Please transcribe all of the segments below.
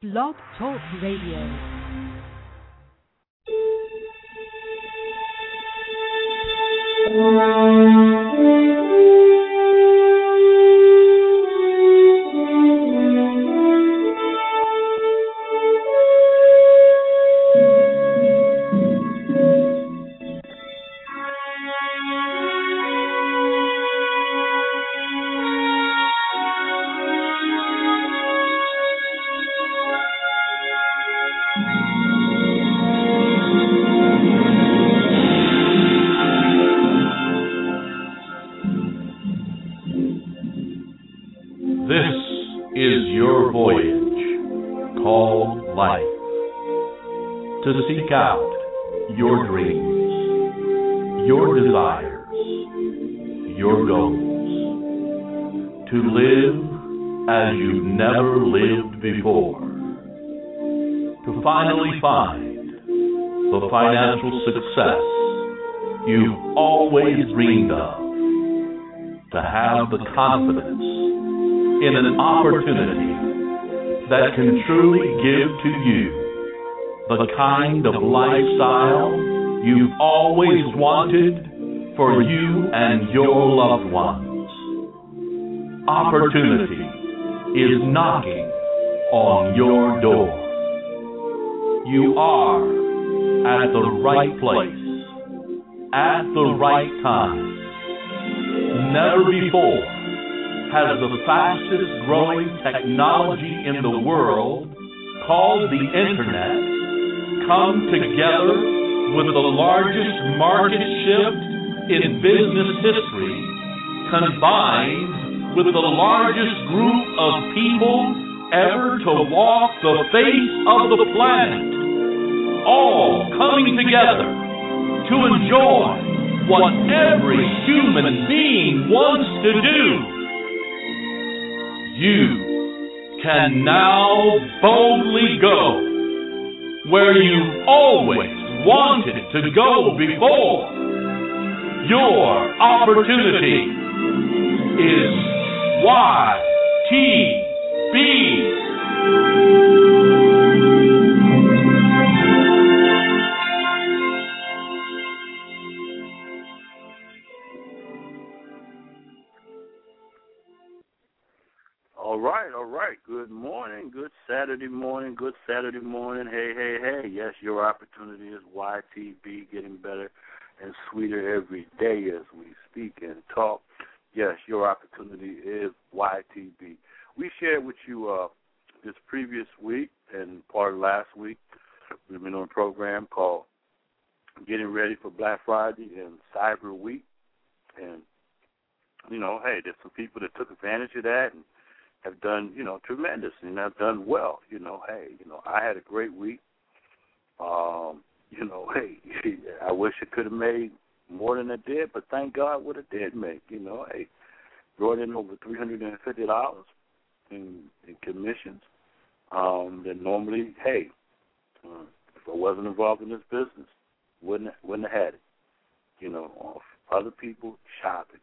Blog Talk Radio. Seek out your dreams, your desires, your goals, to live as you've never lived before, to finally find the financial success you've always dreamed of, to have the confidence in an opportunity that can truly give to you the kind of lifestyle you've always wanted for you and your loved ones. Opportunity is knocking on your door. You are at the right place, at the right time. Never before has the fastest growing technology in the world, called the Internet, come together with the largest market shift in business history, combined with the largest group of people ever to walk the face of the planet, all coming together to enjoy what every human being wants to do. You can now boldly go where you've always wanted to go before. Your opportunity is YTB. All right. Good morning. Good Saturday morning. Hey. Yes, your opportunity is YTB, getting better and sweeter every day as we speak and talk. Yes, your opportunity is YTB. We shared with you this previous week and part of last week. We've been on a program called Getting Ready for Black Friday and Cyber Week. And, hey, there's some people that took advantage of that and have done, tremendous, and have done well. I had a great week. I wish I could have made more than I did, but thank God what I did make. Brought in over $350 in commissions. That normally, if I wasn't involved in this business, wouldn't have had it. Off other people shopping.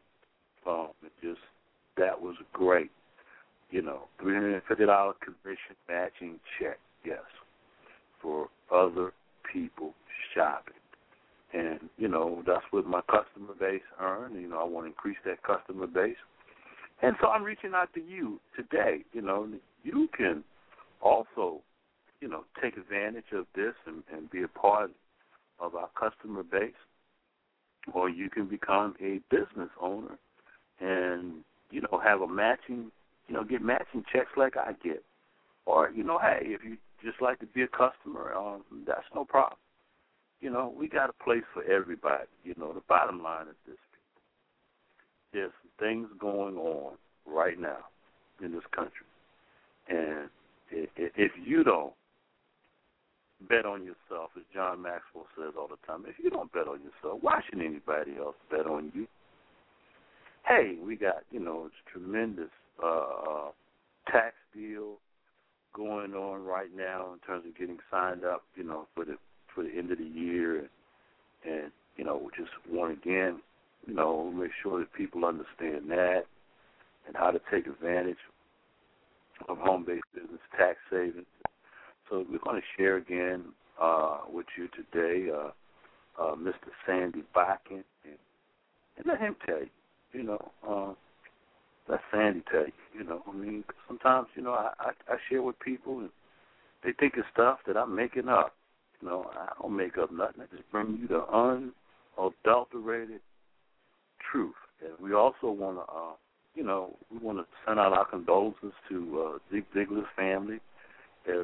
That was great. $350 commission matching check, yes, for other people shopping. And, that's what my customer base earned. I want to increase that customer base. And so I'm reaching out to you today. You can also, take advantage of this and be a part of our customer base, or you can become a business owner and, have a matching get matching checks like I get. Or, if you just like to be a customer, that's no problem. We got a place for everybody. The bottom line is this, people. There's things going on right now in this country. And if you don't bet on yourself, as John Maxwell says all the time, if you don't bet on yourself, why should anybody else bet on you? Hey, we got, it's tremendous tax deal going on right now in terms of getting signed up, for the end of the year, and we just want again, make sure that people understand that and how to take advantage of home-based business tax savings. So we're going to share again with you today, Mr. Sandy Bakken, and let him tell you, let Sandy tell you, I mean, sometimes, I share with people, and they think it's stuff that I'm making up. I don't make up nothing. I just bring you the unadulterated truth. And we also want to, we want to send out our condolences to Zeke Ziglar's family as,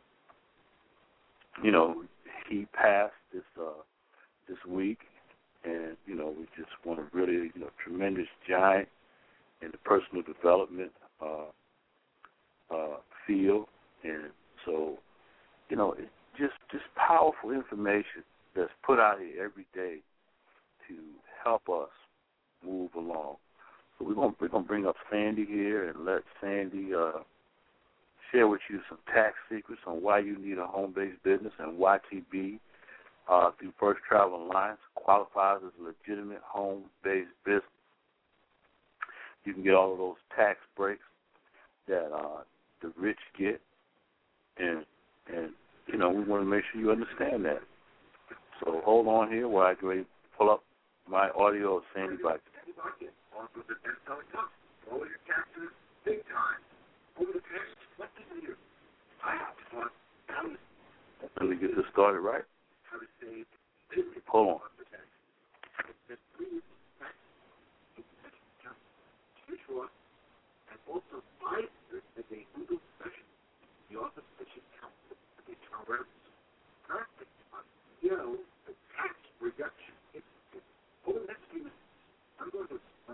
he passed this week. And, we just want to really, tremendous giant in the personal development field. And so, it's just powerful information that's put out here every day to help us move along. So we're gonna bring up Sandy here and let Sandy share with you some tax secrets on why you need a home-based business, and YTB through First Travel Alliance qualifies as a legitimate home-based business. You can get all of those tax breaks that the rich get, and we want to make sure you understand that. So hold on here while I go ahead and pull up my audio of Sandy Bakken. Offers the best-selling book, Lower Your Taxes Big Time. Over the past 20 years, I have taught thousands. Let me get this started right. How to save billions. Hold on. And also 5 years as a legal specialist in the Office of the Chief Counsel of the Internal Revenue Service. Currently, on CEO, the Tax Reduction Institute. Over the next few minutes, I'm going to explain.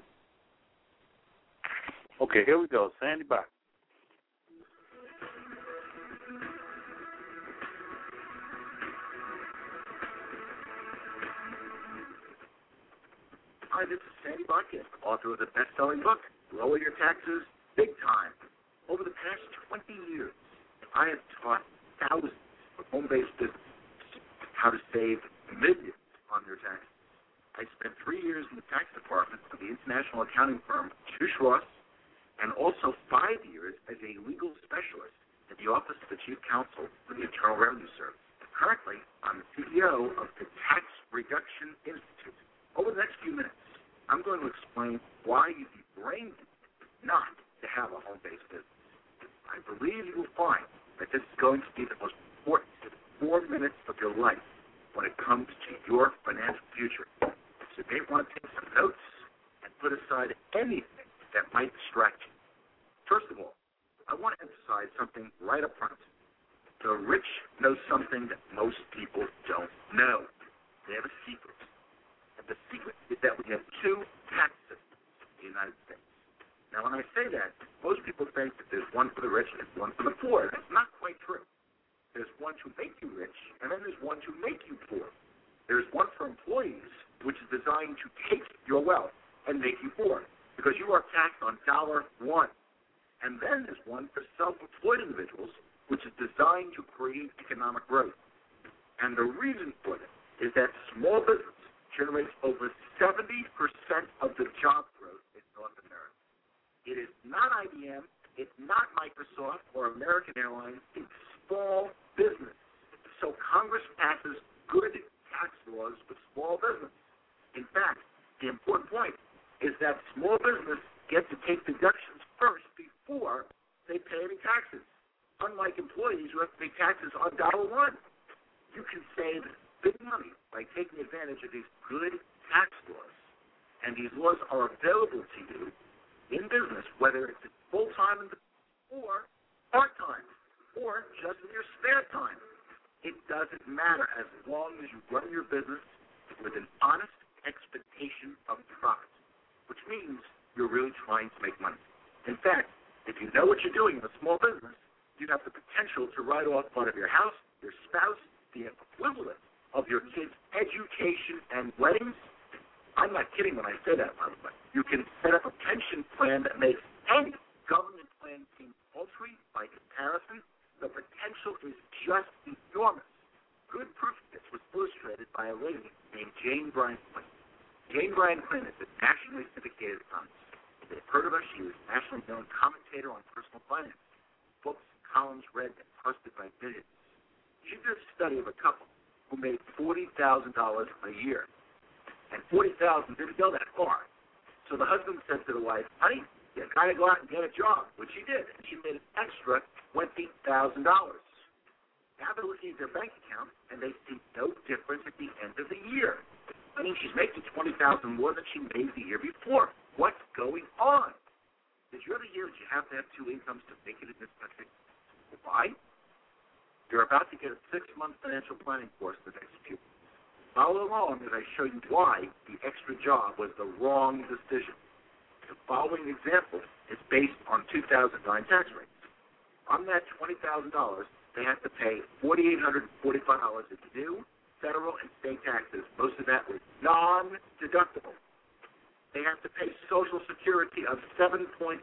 Okay, here we go. Sandy Bakken. Hi, this is Sandy Bakken, author of the best-selling book, Lower Your Taxes Big Time. Over the past 20 years, I have taught thousands of home-based businesses how to save millions on their taxes. I spent 3 years in the tax department of the international accounting firm Touche Ross, and also 5 years as a legal specialist at the Office of the Chief Counsel for the Internal Revenue Service. Currently, I'm the CEO of the Tax Reduction Institute. Over the next few minutes, I'm going to explain why you'd be brain not to have a home-based business. I believe you will find that this is going to be the most important 4 minutes of your life when it comes to your financial future. So you may want to take some notes and put aside anything that might distract you. First of all, I want to emphasize something right up front. The rich know something that most people don't know. They have a secret. And the secret is that we have 2 tax systems in the United States. Now, when I say that, most people think that there's one for the rich and one for the poor. That's not quite true. There's one to make you rich, and then there's one to make you poor. There's one for employees, which is designed to take your wealth and make you poor, because you are taxed on $1. And then there's one for self-employed individuals, which is designed to create economic growth. And the reason for that is that small business generates over 70% of the job growth in North America. It is not IBM, it's not Microsoft or American Airlines, it's small business. So Congress passes good tax laws for small business. In fact, the important point is that small business gets to take deductions first before they pay any taxes. Unlike employees who have to pay taxes on $1, you can save big money by taking advantage of these good tax laws. And these laws are available to you in business, whether it's full-time or part-time or just in your spare time. It doesn't matter as long as you run your business with an honest expectation of profit, which means you're really trying to make money. In fact, if you know what you're doing in a small business, you have the potential to write off part of your house, your spouse, the equivalent of your kids' education and weddings. I'm not kidding when I say that, by the way. You can set up a pension plan that makes any government plan seem paltry by comparison. The potential is just enormous. Good proof of this was illustrated by a lady named Jane Bryan Quinn. Jane Bryan Quinn is a nationally syndicated economist. If you've heard of her, she was a nationally known commentator on personal finance. Books, columns read and trusted by millions. study of a couple who made $40,000 a year. And $40,000 didn't go that far. So the husband said to the wife, honey, you got to go out and get a job, which she did. And she made an extra $20,000. Now they're looking at their bank account, and they see no difference at the end of the year. I mean, she's making $20,000 more than she made the year before. What's going on? Did you ever hear that you have to have two incomes to make it in this country? Why? You're about to get a 6-month financial planning course the next few weeks. Follow along as I show you why the extra job was the wrong decision. The following example is based on 2009 tax rates. On that $20,000, they have to pay $4,845 in new federal and state taxes. Most of that was non-deductible. They have to pay Social Security of 7.65%.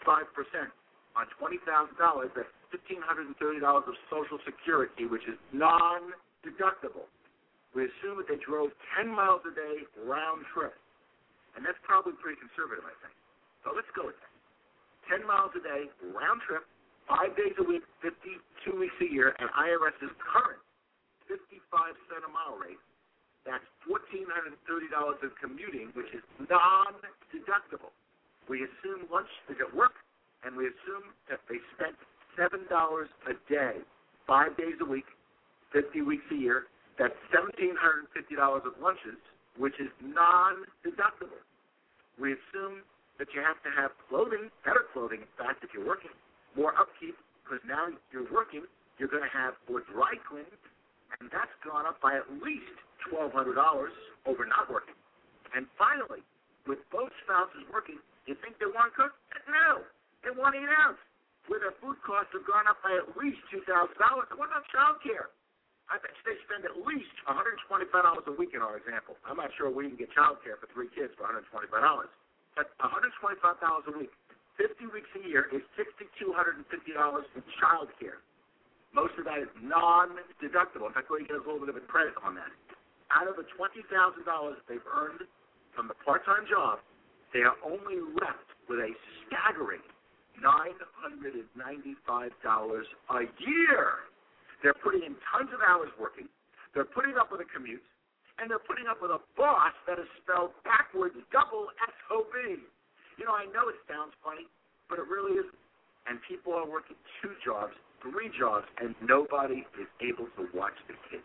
On $20,000, that's $1,530 of Social Security, which is non-deductible. We assume that they drove 10 miles a day round trip. And that's probably pretty conservative, I think. So let's go with that. 10 miles a day round trip, 5 days a week, 52 weeks a year, and IRS's current 55-cent a mile rate. That's $1,430 of commuting, which is non-deductible. We assume lunch is at work, and we assume that they spent $7 a day, 5 days a week, 50 weeks a year. That's $1,750 of lunches, which is non-deductible. We assume that you have to have clothing, better clothing, in fact, if you're working, more upkeep, because now you're working, you're going to have more dry cleaning, and that's gone up by at least $1,200 over not working. And finally, with both spouses working, you think they want to cook? No, they want to eat out. Where their food costs have gone up by at least $2,000. What about child care? I bet they spend at least $125 a week in our example. I'm not sure we can get child care for 3 kids for $125. But $125 a week, 50 weeks a year is $6,250 in child care. Most of that is non-deductible. In fact, we get a little bit of a credit on that. Out of the $20,000 they've earned from the part-time job, they are only left with a staggering $995 a year. They're putting in tons of hours working. They're putting up with a commute. And they're putting up with a boss that is spelled backwards, double SOB. You know, I know it sounds funny, but it really isn't. And people are working 2 jobs, 3 jobs, and nobody is able to watch the kids.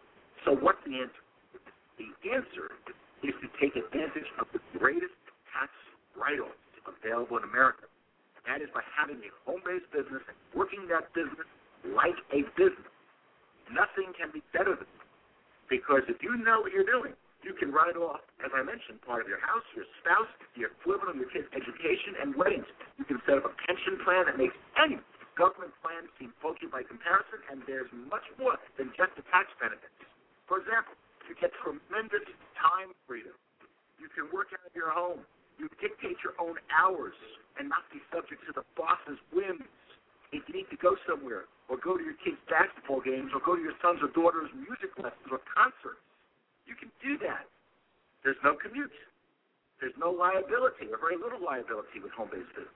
So what's the answer? The answer is to take advantage of the greatest tax write-offs available in America. That is by having a home-based business and working that business like a business. Nothing can be better than that. Because if you know what you're doing, you can write off, as I mentioned, part of your house, your spouse, the equivalent of your kid's education and weddings. You can set up a pension plan that makes any government plan seem funky by comparison, and there's much more than just the tax benefits. For example, you get tremendous time freedom. You can work out of your home. You dictate your own hours and not be subject to the boss's whims. If you need to go somewhere or go to your kids' basketball games or go to your son's or daughter's music lessons or concerts, you can do that. There's no commute. There's no liability or very little liability with home-based business.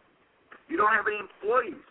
You don't have any employees.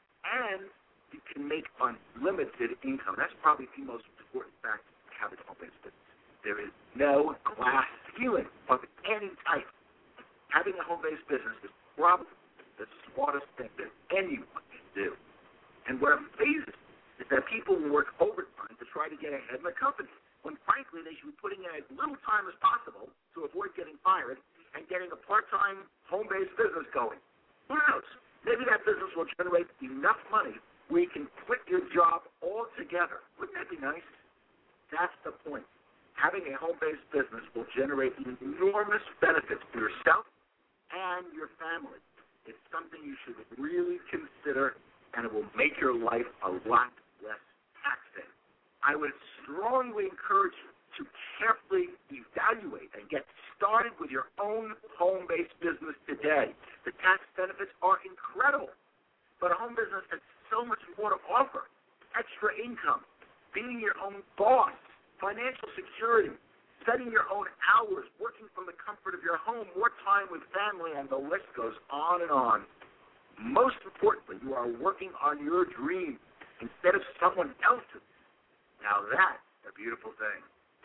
And you can make unlimited income. That's probably the most important fact of having a home-based business. There is no glass ceiling of any type. Having a home-based business is probably the smartest thing that anyone can do. And what amazes is that people will work overtime to try to get ahead in the company, when frankly they should be putting in as little time as possible to avoid getting fired and getting a part-time home-based business going. Who knows? Maybe that business will generate enough money where you can quit your job altogether. Wouldn't that be nice? That's the point. Having a home-based business will generate enormous benefits for yourself and your family. It's something you should really consider, and it will make your life a lot less taxing. I would strongly encourage you to carefully evaluate and get started with your own home-based business today. The tax benefits are incredible, but a home business has so much more to offer. Extra income, being your own boss, financial security, setting your own hours, working from the comfort of your home, more time with family, and the list goes on and on. Most importantly, you are working on your dream instead of someone else's. Now that's a beautiful thing.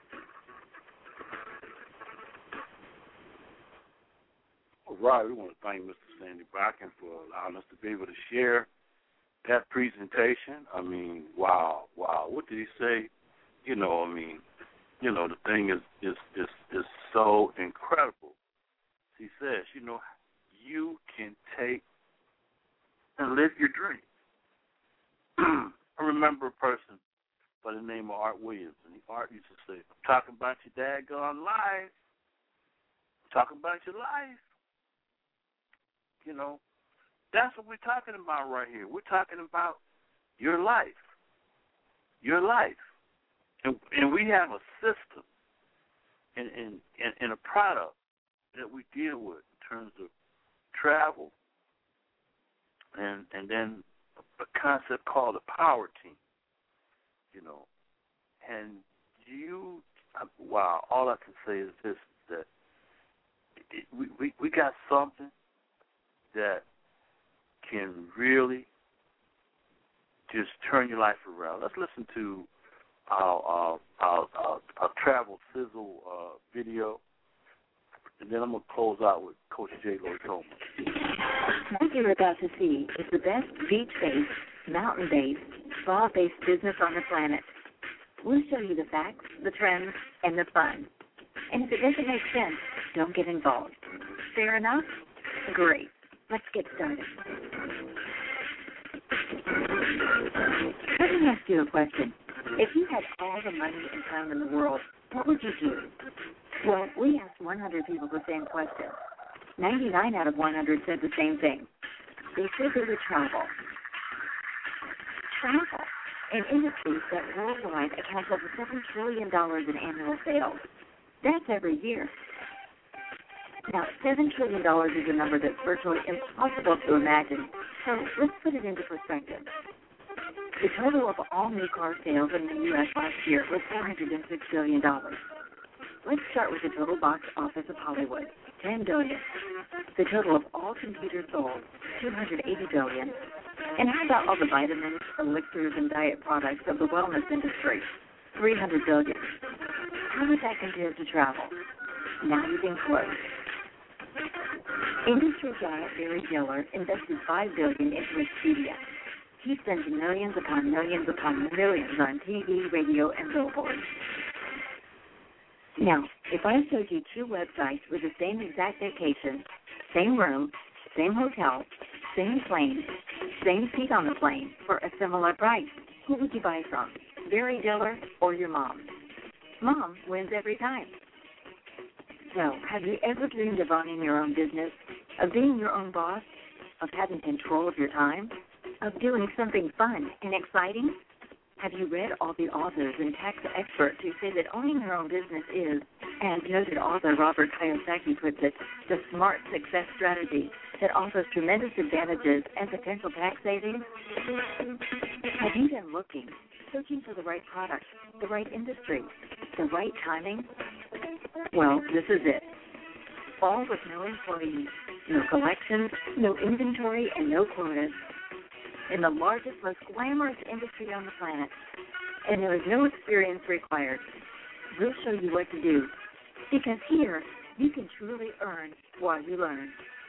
All right, we want to thank Mr. Sandy Bakken for allowing us to be able to share that presentation. I mean, wow. What did he say? The thing is so incredible. He says, you can take and live your dream. I remember a person by the name of Art Williams, and Art used to say, I'm talking about your daggone life. I'm talking about your life. That's what we're talking about right here. We're talking about your life. Your life. And we have a system and a product that we deal with in terms of travel and then a concept called the power team. And all I can say is this, that we got something that can really just turn your life around. Let's listen to our travel sizzle video, and then I'm going to close out with Coach J. Lloyd Coleman. What you're about to see is the best beach-based, mountain-based, spa-based business on the planet. We'll show you the facts, the trends, and the fun. And if it doesn't make sense, don't get involved. Fair enough? Great. Let's get started. Let me ask you a question. If you had all the money and time in the world, what would you do? Well, we asked 100 people the same question. 99 out of 100 said the same thing. They said they would travel. Travel, an industry that worldwide accounts over $7 trillion in annual sales. That's every year. Now, $7 trillion is a number that's virtually impossible to imagine, so let's put it into perspective. The total of all new car sales in the U.S. last year was $406 billion. Let's start with the total box office of Hollywood, $10 billion. The total of all computers sold, $280 billion. And how about all the vitamins, elixirs, and diet products of the wellness industry, $300 billion. How does that compare to travel? Not even close. Industry giant Barry Diller invested $5 billion into Expedia. He spends millions upon millions upon millions on TV, radio, and billboards. Now, if I showed you two websites with the same exact vacation, same room, same hotel, same plane, same seat on the plane for a similar price, who would you buy from? Barry Diller or your mom? Mom wins every time. So, have you ever dreamed of owning your own business, of being your own boss, of having control of your time, of doing something fun and exciting? Have you read all the authors and tax experts who say that owning your own business is, as noted author Robert Kiyosaki puts it, the smart success strategy that offers tremendous advantages and potential tax savings? Have you been looking, searching for the right product, the right industry, the right timing? Well, this is it. All with no employees, no collections, no inventory, and no quotas. In the largest, most glamorous industry on the planet. And there is no experience required. We'll show you what to do. Because here, you can truly earn while you learn.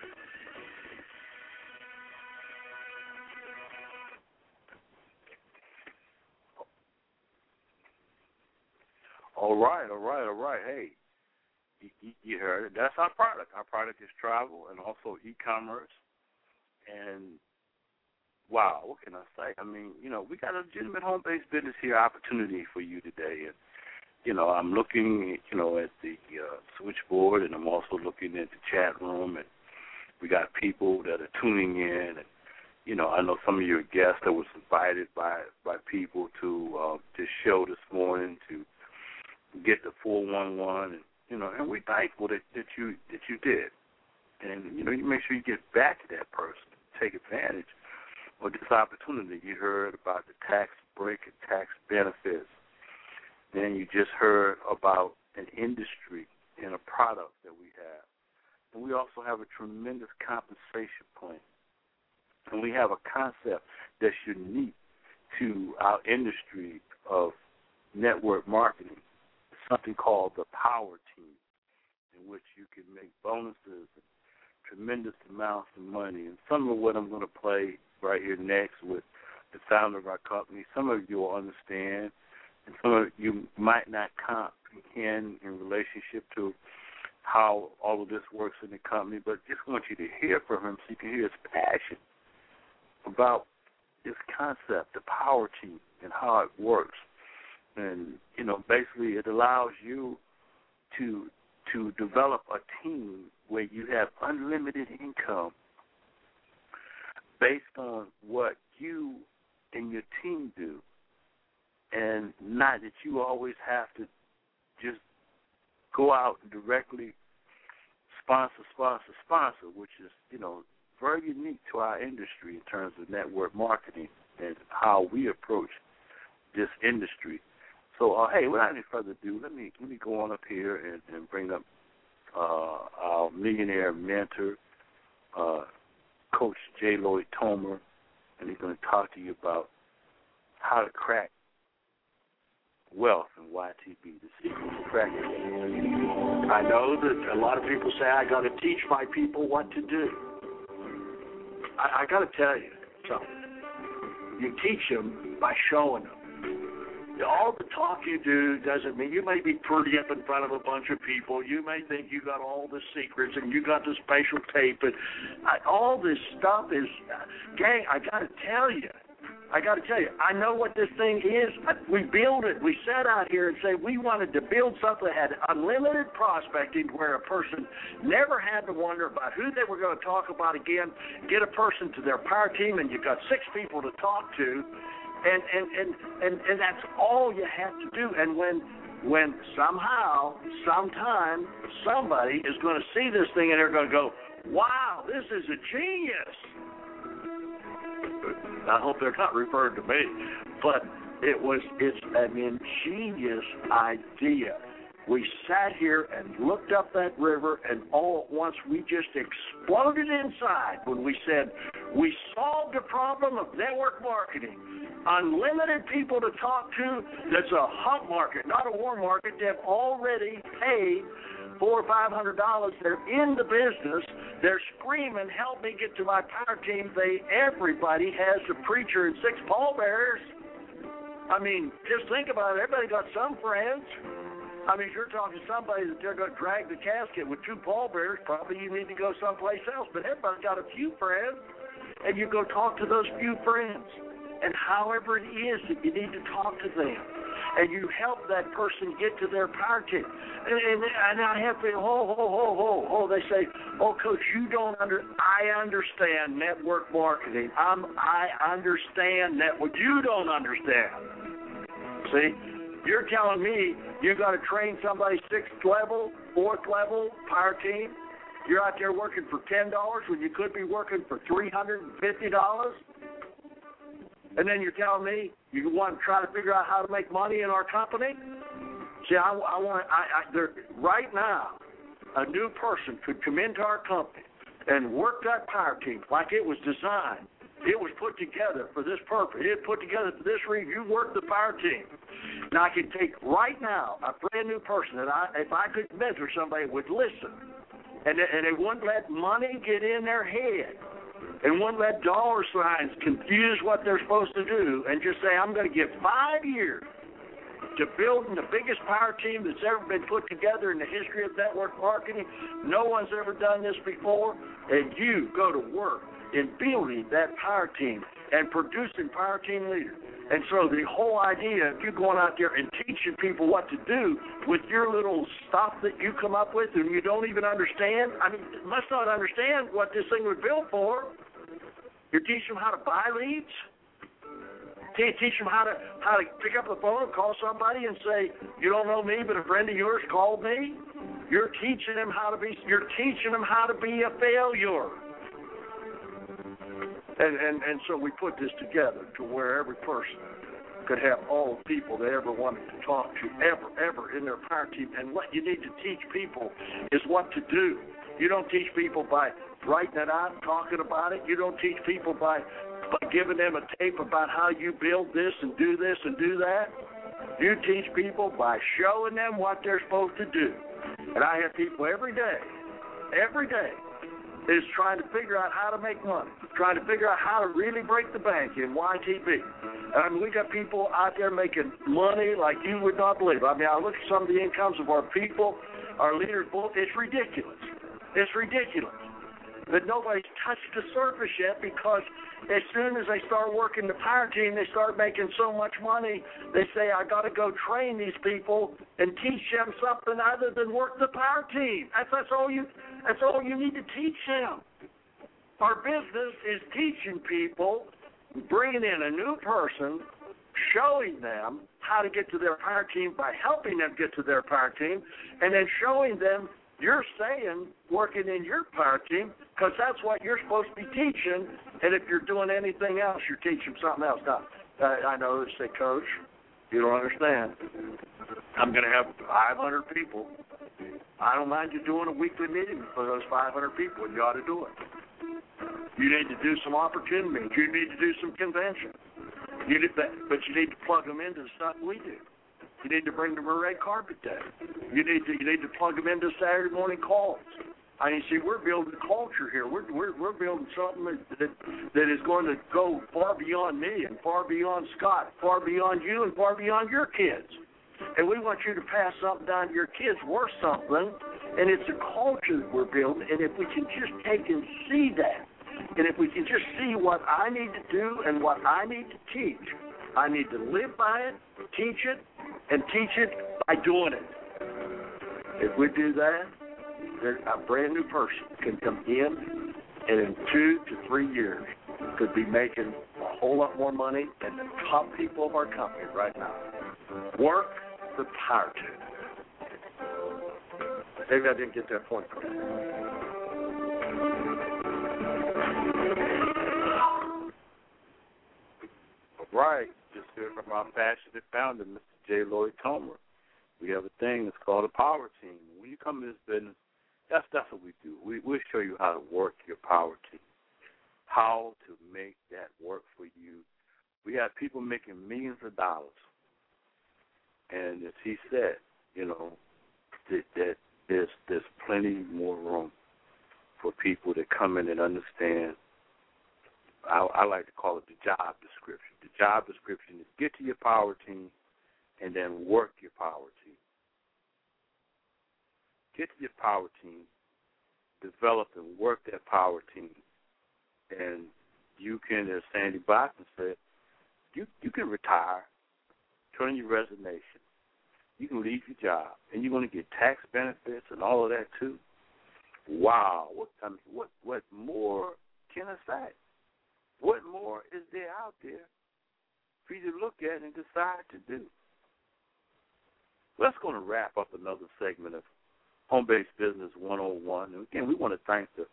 All right. Hey, you heard it. That's our product. Our product is travel and also e-commerce. And wow, what can I say? I mean, we got a legitimate home-based business here opportunity for you today. And, I'm looking, at the switchboard, and I'm also looking at the chat room, and we got people that are tuning in. And, I know some of your guests that was invited by people to this show this morning to get the 411, and we're thankful that you did. And, you make sure you get back to that person, take advantage of this opportunity. You heard about the tax break and tax benefits. Then you just heard about an industry and a product that we have. And we also have a tremendous compensation plan. And we have a concept that's unique to our industry of network marketing, something called the Power Team, in which you can make bonuses and tremendous amounts of money. And some of what I'm going to play right here next with the founder of our company, some of you will understand, and some of you might not comprehend in relationship to how all of this works in the company, but just want you to hear from him so you can hear his passion about this concept, the Power Team, and how it works. And, you know, basically it allows you to develop a team where you have unlimited income based on what you and your team do, and not that you always have to just go out and directly sponsor, which is, you know, very unique to our industry in terms of network marketing and how we approach this industry. So, hey, without any further ado, let me go on up here and bring up our millionaire mentor, Coach J. Lloyd Tomer, and he's going to talk to you about how to crack wealth and YTB, the secret to cracking it. I know that a lot of people say, I got to teach my people what to do. I got to tell you something. You teach them by showing them. All the talk you do doesn't mean you may be pretty up in front of a bunch of people. You may think you got all the secrets and you got the spatial tape, but all this stuff is, gang, I got to tell you, I know what this thing is. We build it. We set out here and say we wanted to build something that had unlimited prospecting where a person never had to wonder about who they were going to talk about again, get a person to their power team, and you've got 6 people to talk to. And that's all you have to do. And when somehow, sometime, somebody is going to see this thing and they're going to go, wow, this is a genius. I hope they're not referring to me, but it's an ingenious idea. We sat here and looked up that river, and all at once we just exploded inside when we said we solved the problem of network marketing. Unlimited people to talk to. That's a hot market, not a warm market. They've already paid $400 or $500. They're in the business. They're screaming, help me get to my power team. Everybody has a preacher and 6 pallbearers. I mean, just think about it. Everybody got some friends. I mean, if you're talking to somebody that they're going to drag the casket with 2 pallbearers, probably you need to go someplace else. But everybody's got a few friends, and you go talk to those few friends. And however it is that you need to talk to them, and you help that person get to their power team. And I have to, they say, oh, Coach, I understand network marketing. I understand network. You don't understand. See? You're telling me you got to train somebody 6th level, 4th level power team. You're out there working for $10 when you could be working for $350. And then you're telling me you want to try to figure out how to make money in our company? See, right now, a new person could come into our company and work that power team like it was designed. It was put together for this purpose. It was put together for this reason. You work the power team. Now, I could take right now a brand new person that if I could mentor somebody, would listen. And they wouldn't let money get in their head. And wouldn't let dollar signs confuse what they're supposed to do, and just say, I'm going to give 5 years to building the biggest power team that's ever been put together in the history of network marketing. No one's ever done this before, and you go to work in building that power team and producing power team leaders. And so the whole idea of you going out there and teaching people what to do with your little stuff that you come up with and you don't even understand, I mean, you must not understand what this thing was built for. You teach them how to buy leads. Teach them how to pick up the phone and call somebody and say, you don't know me, but a friend of yours called me. You're teaching them how to be a failure. And so we put this together to where every person could have all the people they ever wanted to talk to, ever in their power team. And what you need to teach people is what to do. You don't teach people by writing it out and talking about it. You don't teach people by giving them a tape about how you build this and do that. You teach people by showing them what they're supposed to do. And I have people every day, is trying to figure out how to make money, trying to figure out how to really break the bank in YTB. I mean, we got people out there making money like you would not believe. I mean, I look at some of the incomes of our people, our leaders, it's ridiculous. It's ridiculous. But nobody's touched the surface yet, because as soon as they start working the power team, they start making so much money, they say, I got to go train these people and teach them something other than work the power team. That's all you need to teach them. Our business is teaching people, bringing in a new person, showing them how to get to their power team by helping them get to their power team, and then showing them you're staying working in your power team because that's what you're supposed to be teaching, and if you're doing anything else, you're teaching something else. Now, I know they say, Coach, you don't understand. I'm going to have 500 people. I don't mind you doing a weekly meeting for those 500 people, and you ought to do it. You need to do some opportunity meetings. You need to do some conventions. But you need to plug them into the stuff we do. You need to bring them a red carpet day. You need to plug them into Saturday morning calls. I mean, see, we're building a culture here. We're building something that is going to go far beyond me and far beyond Scott, far beyond you and far beyond your kids. And we want you to pass something down to your kids worth something, and it's a culture that we're building. And if we can just take and see that, and if we can just see what I need to do and what I need to teach, I need to live by it, teach it, and teach it by doing it. If we do that, then a brand new person can come in and in 2 to 3 years could be making a whole lot more money than the top people of our company right now. Work the power team. Maybe I didn't get that point correct. Right. Just heard from our passionate founder, Mr. J. Lloyd Tomer. We have a thing that's called a power team. When you come to this business, that's what we do. We'll show you how to work your power team, how to make that work for you. We have people making millions of dollars. And as he said, that there's plenty more room for people to come in and understand. I like to call it the job description. The job description is get to your power team and then work your power team. Get to your power team, develop and work that power team, and you can, as Sandy Boston said, you can retire, turn in your resignation, you can leave your job, and you're going to get tax benefits and all of that too. Wow, what more can I say? What more is there out there for you to look at and decide to do? Well, that's going to wrap up another segment of Home-Based Business 101. And again, we want to thank the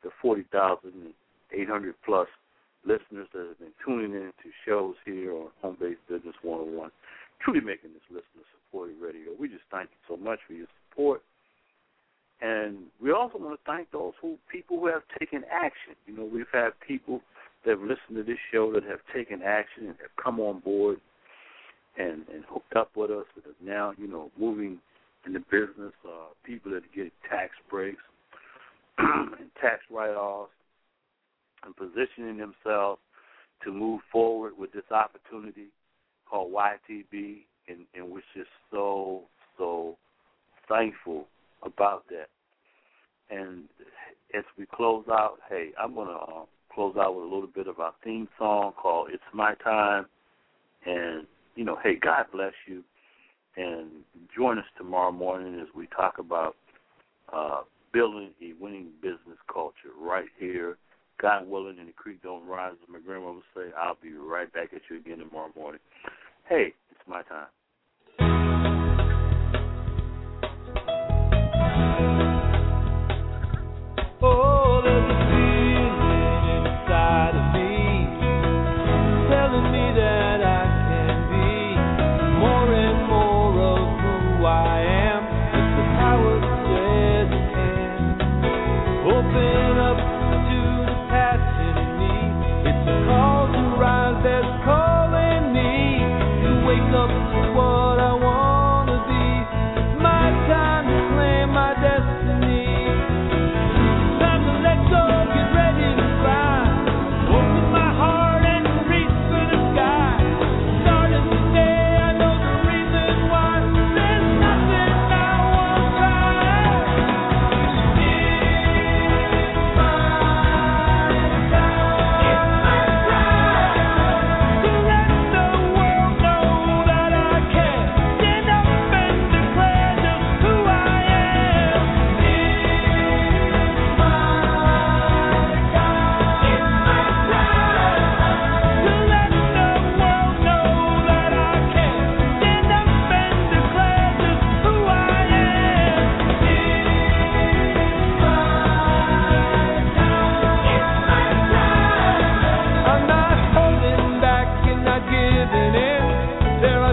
40,800 plus listeners that have been tuning in to shows here on Home-Based Business 101, truly making this listener-supported radio. We just thank you so much for your support. And we also want to thank those people who have taken action. We've had people that have listened to this show that have taken action and have come on board and hooked up with us that are now, moving in the business, people that are getting tax breaks and tax write-offs and positioning themselves to move forward with this opportunity called YTB, and we're just so thankful about that. And as we close out, hey, I'm going to close out with a little bit of our theme song called It's My Time. And, hey, God bless you. And join us tomorrow morning as we talk about building a winning business culture right here. God willing, and the creek don't rise, as my grandma would say. I'll be right back at you again tomorrow morning. Hey, it's my time. Oh, there's a feeling inside of me telling me that I can be more and more of who I am. It's the power that says I can. Open up to the passion in me. It's a call to rise that's calling me to wake up to what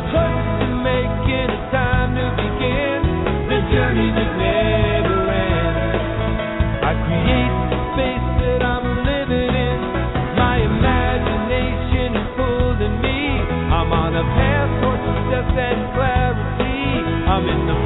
close to making it time to begin the journey that never ends. I create the space that I'm living in. My imagination is pulling me. I'm on a path towards success and clarity. I'm in the